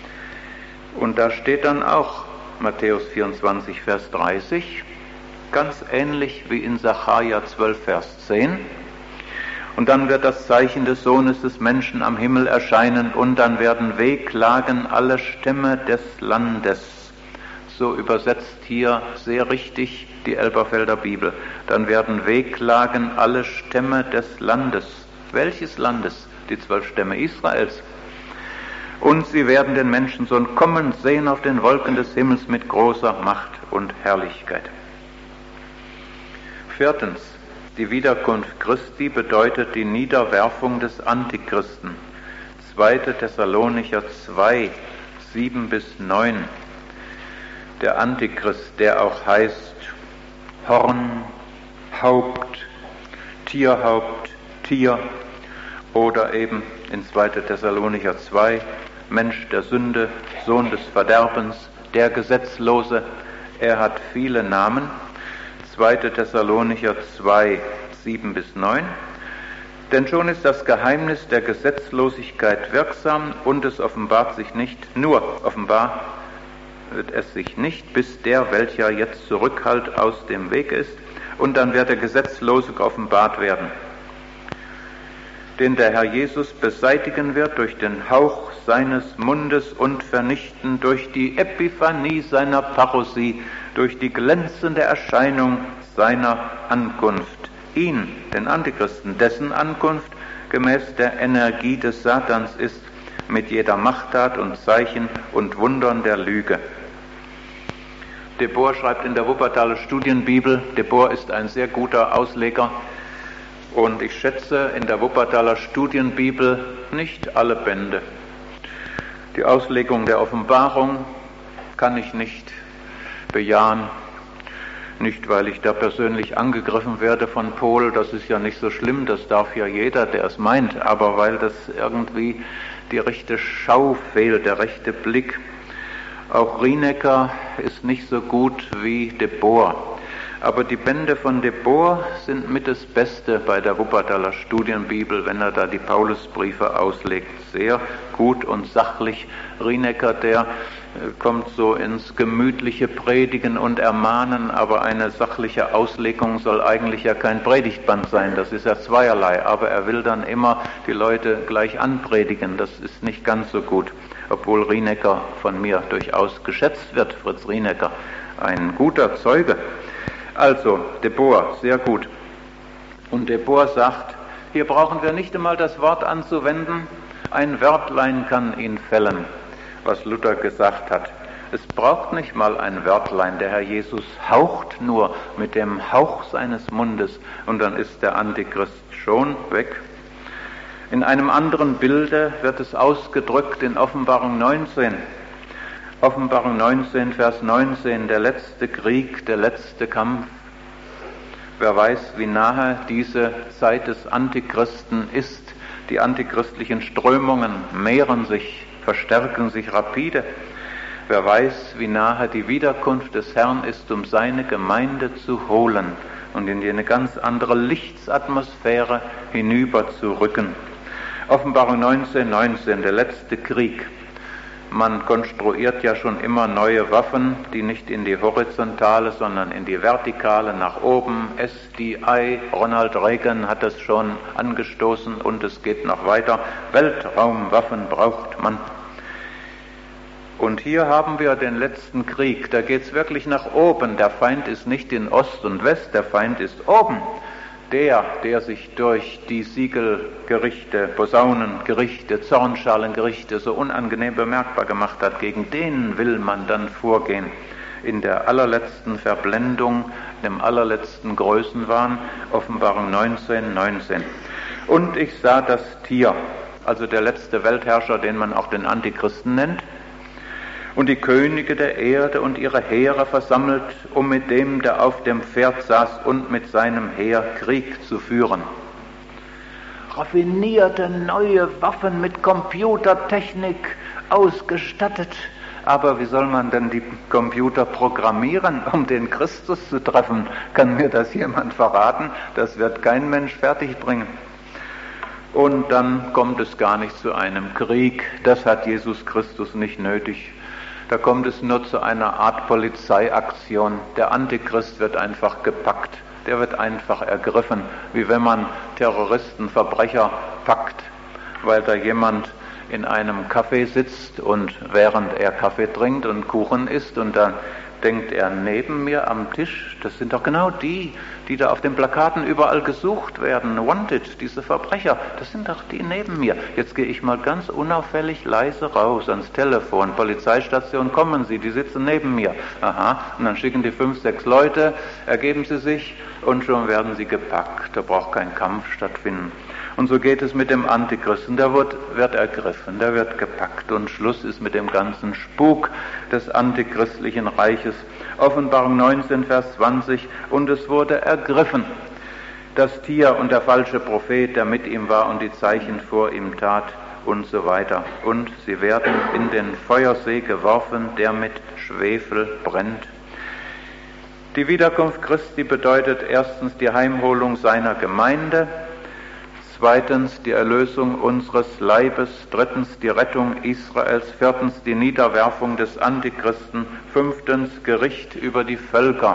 Speaker 1: Und da steht dann auch Matthäus 24, Vers 30, ganz ähnlich wie in Sacharja 12, Vers 10. Und dann wird das Zeichen des Sohnes des Menschen am Himmel erscheinen und dann werden wehklagen alle Stämme des Landes. So übersetzt hier sehr richtig die Elberfelder Bibel. Dann werden wehklagen alle Stämme des Landes. Welches Landes? Die 12 Stämme Israels. Und sie werden den Menschensohn kommen sehen auf den Wolken des Himmels mit großer Macht und Herrlichkeit. Viertens, die Wiederkunft Christi bedeutet die Niederwerfung des Antichristen. 2. Thessalonicher 2, 7-9. Der Antichrist, der auch heißt Horn, Haupt, Tierhaupt, Tier oder eben in 2. Thessalonicher 2, Mensch der Sünde, Sohn des Verderbens, der Gesetzlose, er hat viele Namen. 2. Thessalonicher 2, 7-9. Denn schon ist das Geheimnis der Gesetzlosigkeit wirksam und es offenbart sich nicht, nur offenbar wird es sich nicht, bis der, welcher jetzt Zurückhalt aus dem Weg ist, und dann wird der Gesetzlose offenbart werden, den der Herr Jesus beseitigen wird durch den Hauch seines Mundes und vernichten durch die Epiphanie seiner Parousie, durch die glänzende Erscheinung seiner Ankunft. Ihn, den Antichristen, dessen Ankunft gemäß der Energie des Satans ist, mit jeder Machttat und Zeichen und Wundern der Lüge. De Boer schreibt in der Wuppertaler Studienbibel, de Boer ist ein sehr guter Ausleger und ich schätze in der Wuppertaler Studienbibel nicht alle Bände. Die Auslegung der Offenbarung kann ich nicht bejahen, nicht weil ich da persönlich angegriffen werde von Pohl, das ist ja nicht so schlimm, das darf ja jeder, der es meint, aber weil das irgendwie die rechte Schau fehlt, der rechte Blick. Auch Rienäcker ist nicht so gut wie de Boer. Aber die Bände von de Boer sind mit das Beste bei der Wuppertaler Studienbibel, wenn er da die Paulusbriefe auslegt. Sehr gut und sachlich. Rienäcker, der kommt so ins gemütliche Predigen und Ermahnen, aber eine sachliche Auslegung soll eigentlich ja kein Predigtband sein, das ist ja zweierlei, aber er will dann immer die Leute gleich anpredigen, das ist nicht ganz so gut, obwohl Rienäcker von mir durchaus geschätzt wird, Fritz Rienäcker, ein guter Zeuge. Also, de Boer, sehr gut. Und de Boer sagt, hier brauchen wir nicht einmal das Wort anzuwenden, ein Wörtlein kann ihn fällen, was Luther gesagt hat. Es braucht nicht mal ein Wörtlein, der Herr Jesus haucht nur mit dem Hauch seines Mundes und dann ist der Antichrist schon weg. In einem anderen Bilde wird es ausgedrückt in Offenbarung 19. Offenbarung 19, Vers 19, der letzte Krieg, der letzte Kampf. Wer weiß, wie nahe diese Zeit des Antichristen ist. Die antichristlichen Strömungen mehren sich, verstärken sich rapide. Wer weiß, wie nahe die Wiederkunft des Herrn ist, um seine Gemeinde zu holen und in eine ganz andere Lichtsatmosphäre hinüberzurücken. Offenbarung 19, 19, der letzte Krieg. Man konstruiert ja schon immer neue Waffen, die nicht in die horizontale, sondern in die vertikale nach oben. SDI, Ronald Reagan hat es schon angestoßen und es geht noch weiter. Weltraumwaffen braucht man. Und hier haben wir den letzten Krieg, da geht es wirklich nach oben. Der Feind ist nicht in Ost und West, der Feind ist oben. Der sich durch die Siegelgerichte, Posaunengerichte, Zornschalengerichte so unangenehm bemerkbar gemacht hat, gegen den will man dann vorgehen. In der allerletzten Verblendung, dem allerletzten Größenwahn, Offenbarung 19, 19. Und ich sah das Tier, also der letzte Weltherrscher, den man auch den Antichristen nennt, und die Könige der Erde und ihre Heere versammelt, um mit dem, der auf dem Pferd saß und mit seinem Heer Krieg zu führen. Raffinierte neue Waffen mit Computertechnik ausgestattet. Aber wie soll man denn die Computer programmieren, um den Christus zu treffen? Kann mir das jemand verraten? Das wird kein Mensch fertigbringen. Und dann kommt es gar nicht zu einem Krieg. Das hat Jesus Christus nicht nötig. Da kommt es nur zu einer Art Polizeiaktion. Der Antichrist wird einfach gepackt. Der wird einfach ergriffen, wie wenn man Terroristen, Verbrecher packt, weil da jemand in einem Café sitzt und während er Kaffee trinkt und Kuchen isst und dann denkt er neben mir am Tisch, das sind doch genau die da auf den Plakaten überall gesucht werden, wanted, diese Verbrecher, das sind doch die neben mir. Jetzt gehe ich mal ganz unauffällig leise raus ans Telefon, Polizeistation, kommen Sie, die sitzen neben mir. Aha, und dann schicken die 5, 6 Leute, ergeben sie sich und schon werden sie gepackt, da braucht kein Kampf stattfinden. Und so geht es mit dem Antichristen, der wird ergriffen, der wird gepackt und Schluss ist mit dem ganzen Spuk des antichristlichen Reiches. Offenbarung 19, Vers 20, und es wurde ergriffen, das Tier und der falsche Prophet, der mit ihm war und die Zeichen vor ihm tat und so weiter. Und sie werden in den Feuersee geworfen, der mit Schwefel brennt. Die Wiederkunft Christi bedeutet erstens die Heimholung seiner Gemeinde, zweitens die Erlösung unseres Leibes, drittens die Rettung Israels, viertens die Niederwerfung des Antichristen, fünftens Gericht über die Völker.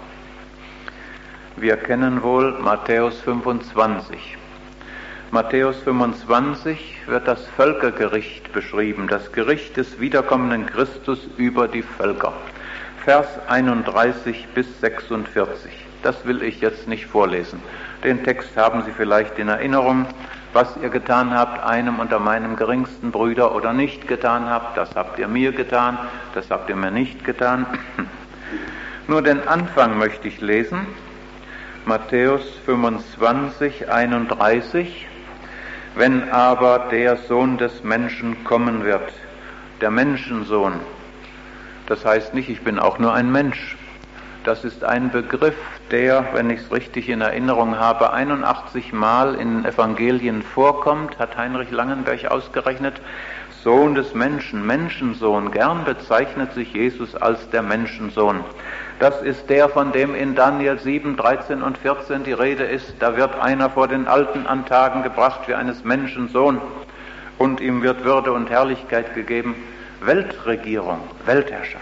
Speaker 1: Wir kennen wohl Matthäus 25. Matthäus 25 wird das Völkergericht beschrieben, das Gericht des wiederkommenden Christus über die Völker. Vers 31 bis 46. Das will ich jetzt nicht vorlesen. Den Text haben Sie vielleicht in Erinnerung. Was ihr getan habt, einem unter meinem geringsten Brüder oder nicht getan habt, das habt ihr mir getan, das habt ihr mir nicht getan. Nur den Anfang möchte ich lesen. Matthäus 25, 31. Wenn aber der Sohn des Menschen kommen wird, der Menschensohn, das heißt nicht, ich bin auch nur ein Mensch. Das ist ein Begriff, der, wenn ich es richtig in Erinnerung habe, 81 Mal in den Evangelien vorkommt, hat Heinrich Langenberg ausgerechnet. Sohn des Menschen, Menschensohn. Gern bezeichnet sich Jesus als der Menschensohn. Das ist der, von dem in Daniel 7, 13 und 14 die Rede ist. Da wird einer vor den Alten an Tagen gebracht wie eines Menschensohn und ihm wird Würde und Herrlichkeit gegeben. Weltregierung, Weltherrschaft.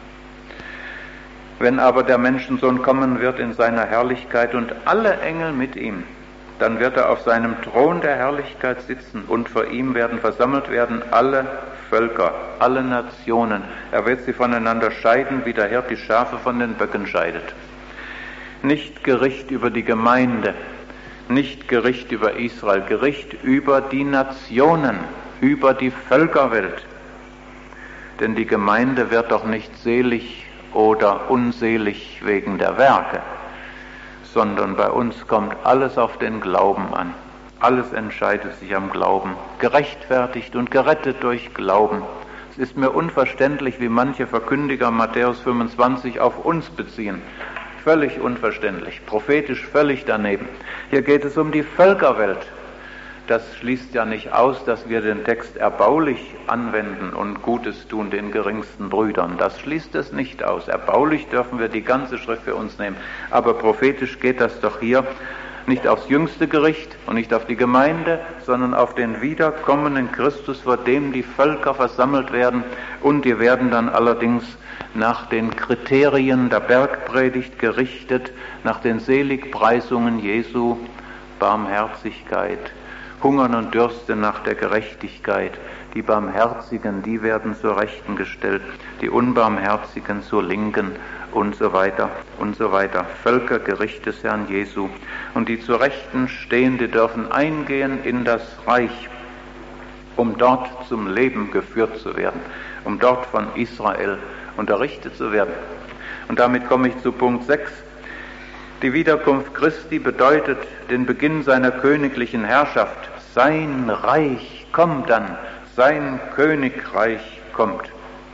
Speaker 1: Wenn aber der Menschensohn kommen wird in seiner Herrlichkeit und alle Engel mit ihm, dann wird er auf seinem Thron der Herrlichkeit sitzen und vor ihm werden versammelt werden alle Völker, alle Nationen. Er wird sie voneinander scheiden, wie der Hirt die Schafe von den Böcken scheidet. Nicht Gericht über die Gemeinde, nicht Gericht über Israel, Gericht über die Nationen, über die Völkerwelt. Denn die Gemeinde wird doch nicht selig oder unselig wegen der Werke, sondern bei uns kommt alles auf den Glauben an. Alles entscheidet sich am Glauben, gerechtfertigt und gerettet durch Glauben. Es ist mir unverständlich, wie manche Verkündiger Matthäus 25 auf uns beziehen. Völlig unverständlich, prophetisch völlig daneben. Hier geht es um die Völkerwelt. Das schließt ja nicht aus, dass wir den Text erbaulich anwenden und Gutes tun den geringsten Brüdern. Das schließt es nicht aus. Erbaulich dürfen wir die ganze Schrift für uns nehmen. Aber prophetisch geht das doch hier nicht aufs jüngste Gericht und nicht auf die Gemeinde, sondern auf den wiederkommenden Christus, vor dem die Völker versammelt werden. Und die werden dann allerdings nach den Kriterien der Bergpredigt gerichtet, nach den Seligpreisungen Jesu, Barmherzigkeit, Hungern und Dürsten nach der Gerechtigkeit. Die Barmherzigen, die werden zur Rechten gestellt, die Unbarmherzigen zur Linken und so weiter und so weiter. Völkergericht des Herrn Jesu. Und die zur Rechten stehen, die dürfen eingehen in das Reich, um dort zum Leben geführt zu werden, um dort von Israel unterrichtet zu werden. Und damit komme ich zu Punkt 6. Die Wiederkunft Christi bedeutet den Beginn seiner königlichen Herrschaft. Sein Reich kommt dann, sein Königreich kommt.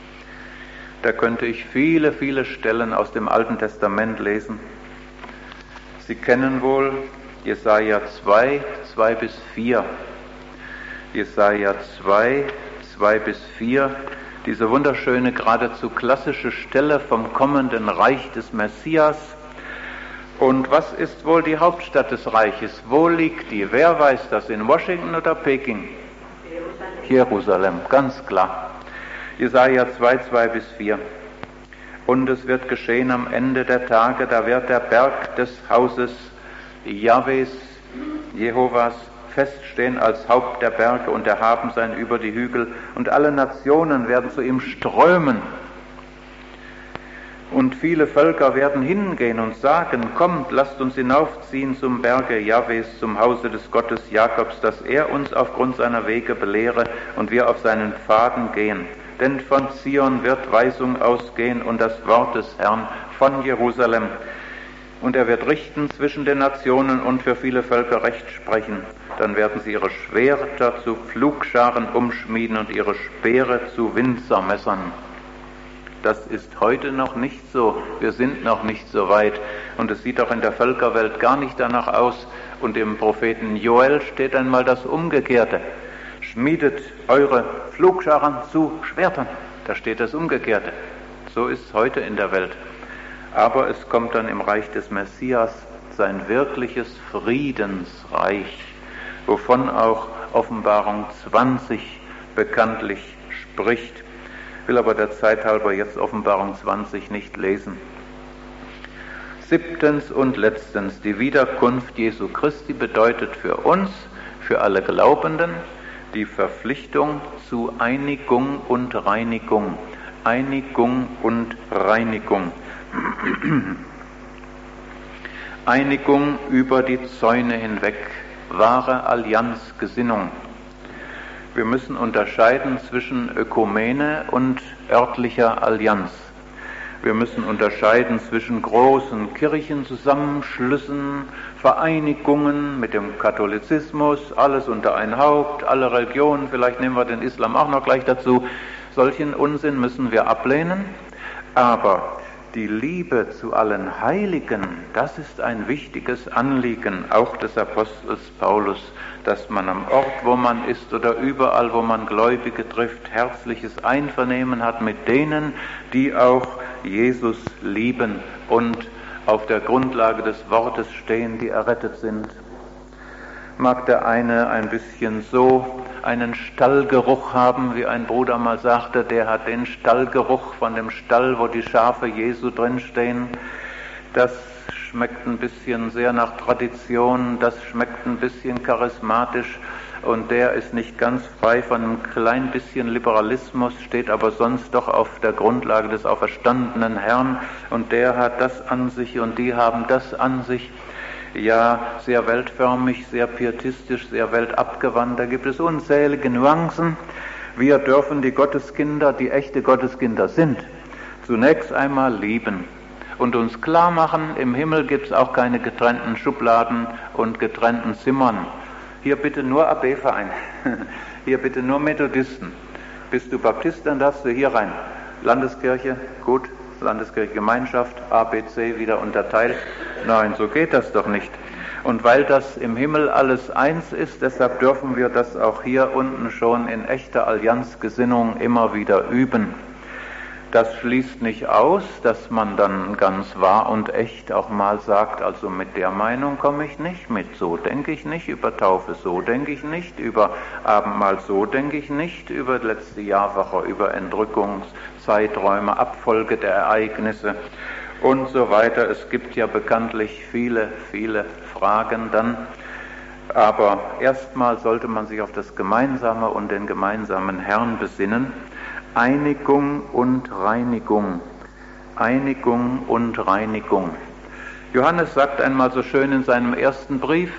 Speaker 1: Da könnte ich viele, viele Stellen aus dem Alten Testament lesen. Sie kennen wohl Jesaja 2, 2 bis 4. Jesaja 2, 2 bis 4, diese wunderschöne, geradezu klassische Stelle vom kommenden Reich des Messias. Und was ist wohl die Hauptstadt des Reiches? Wo liegt die? Wer weiß das? In Washington oder Peking? Jerusalem, ganz klar. Jesaja 2, 2 bis 4. Und es wird geschehen am Ende der Tage, da wird der Berg des Hauses Jahwes, Jehovas, feststehen als Haupt der Berge und erhaben sein über die Hügel. Und alle Nationen werden zu ihm strömen. Und viele Völker werden hingehen und sagen, kommt, lasst uns hinaufziehen zum Berge Jahwes, zum Hause des Gottes Jakobs, dass er uns aufgrund seiner Wege belehre und wir auf seinen Pfaden gehen. Denn von Zion wird Weisung ausgehen und das Wort des Herrn von Jerusalem. Und er wird richten zwischen den Nationen und für viele Völker Recht sprechen. Dann werden sie ihre Schwerter zu Pflugscharen umschmieden und ihre Speere zu Winzermessern. Das ist heute noch nicht so. Wir sind noch nicht so weit. Und es sieht auch in der Völkerwelt gar nicht danach aus. Und im Propheten Joel steht einmal das Umgekehrte. Schmiedet eure Pflugscharen zu Schwertern. Da steht das Umgekehrte. So ist es heute in der Welt. Aber es kommt dann im Reich des Messias sein wirkliches Friedensreich, wovon auch Offenbarung 20 bekanntlich spricht. Ich will aber der Zeit halber jetzt Offenbarung 20 nicht lesen. 7. und letztens, die Wiederkunft Jesu Christi bedeutet für uns, für alle Glaubenden, die Verpflichtung zu Einigung und Reinigung. Einigung und Reinigung. Einigung über die Zäune hinweg, wahre Allianzgesinnung. Wir müssen unterscheiden zwischen Ökumene und örtlicher Allianz. Wir müssen unterscheiden zwischen großen Kirchenzusammenschlüssen, Vereinigungen mit dem Katholizismus, alles unter ein Haupt, alle Religionen, vielleicht nehmen wir den Islam auch noch gleich dazu. Solchen Unsinn müssen wir ablehnen, aber die Liebe zu allen Heiligen, das ist ein wichtiges Anliegen, auch des Apostels Paulus, dass man am Ort, wo man ist oder überall, wo man Gläubige trifft, herzliches Einvernehmen hat mit denen, die auch Jesus lieben und auf der Grundlage des Wortes stehen, die errettet sind. Mag der eine ein bisschen so einen Stallgeruch haben, wie ein Bruder mal sagte, der hat den Stallgeruch von dem Stall, wo die Schafe Jesu drinstehen. Das schmeckt ein bisschen sehr nach Tradition, das schmeckt ein bisschen charismatisch und der ist nicht ganz frei von einem klein bisschen Liberalismus, steht aber sonst doch auf der Grundlage des auferstandenen Herrn und der hat das an sich und die haben das an sich. Ja, sehr weltförmig, sehr pietistisch, sehr weltabgewandt. Da gibt es unzählige Nuancen. Wir dürfen die Gotteskinder, die echte Gotteskinder sind, zunächst einmal lieben und uns klar machen, im Himmel gibt es auch keine getrennten Schubladen und getrennten Zimmern. Hier bitte nur AB-Verein, hier bitte nur Methodisten. Bist du Baptist, dann darfst du hier rein. Landeskirche, gut. Landeskirche Gemeinschaft, ABC wieder unterteilt. Nein, so geht das doch nicht. Und weil das im Himmel alles eins ist, deshalb dürfen wir das auch hier unten schon in echter Allianzgesinnung immer wieder üben. Das schließt nicht aus, dass man dann ganz wahr und echt auch mal sagt, also mit der Meinung komme ich nicht mit, so denke ich nicht, über Taufe so denke ich nicht, über Abendmahl so denke ich nicht, über letzte Jahrwoche, über Entrückungszeiträume, Abfolge der Ereignisse und so weiter. Es gibt ja bekanntlich viele, viele Fragen dann, aber erstmal sollte man sich auf das Gemeinsame und den gemeinsamen Herrn besinnen. Einigung und Reinigung. Einigung und Reinigung. Johannes sagt einmal so schön in seinem ersten Brief,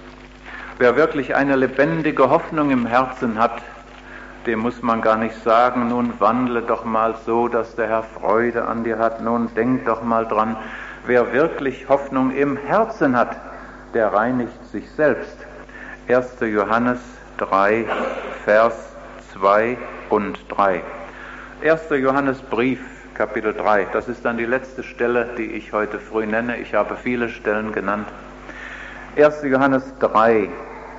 Speaker 1: wer wirklich eine lebendige Hoffnung im Herzen hat, dem muss man gar nicht sagen, nun wandle doch mal so, dass der Herr Freude an dir hat, nun denk doch mal dran. Wer wirklich Hoffnung im Herzen hat, der reinigt sich selbst. 1. Johannes 3, Vers 2 und 3. 1. Johannesbrief, Kapitel 3, das ist dann die letzte Stelle, die ich heute früh nenne. Ich habe viele Stellen genannt. 1. Johannes 3,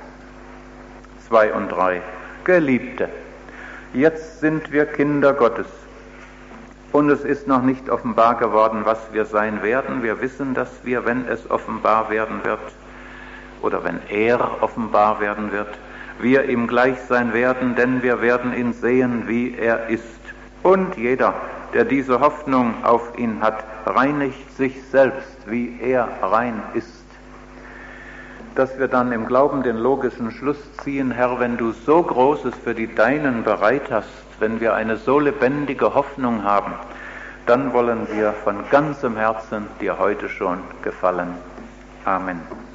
Speaker 1: 2 und 3. Geliebte, jetzt sind wir Kinder Gottes und es ist noch nicht offenbar geworden, was wir sein werden. Wir wissen, dass wir, wenn es offenbar werden wird, oder wenn er offenbar werden wird, wir ihm gleich sein werden, denn wir werden ihn sehen, wie er ist. Und jeder, der diese Hoffnung auf ihn hat, reinigt sich selbst, wie er rein ist. Dass wir dann im Glauben den logischen Schluss ziehen, Herr, wenn du so Großes für die Deinen bereit hast, wenn wir eine so lebendige Hoffnung haben, dann wollen wir von ganzem Herzen dir heute schon gefallen. Amen.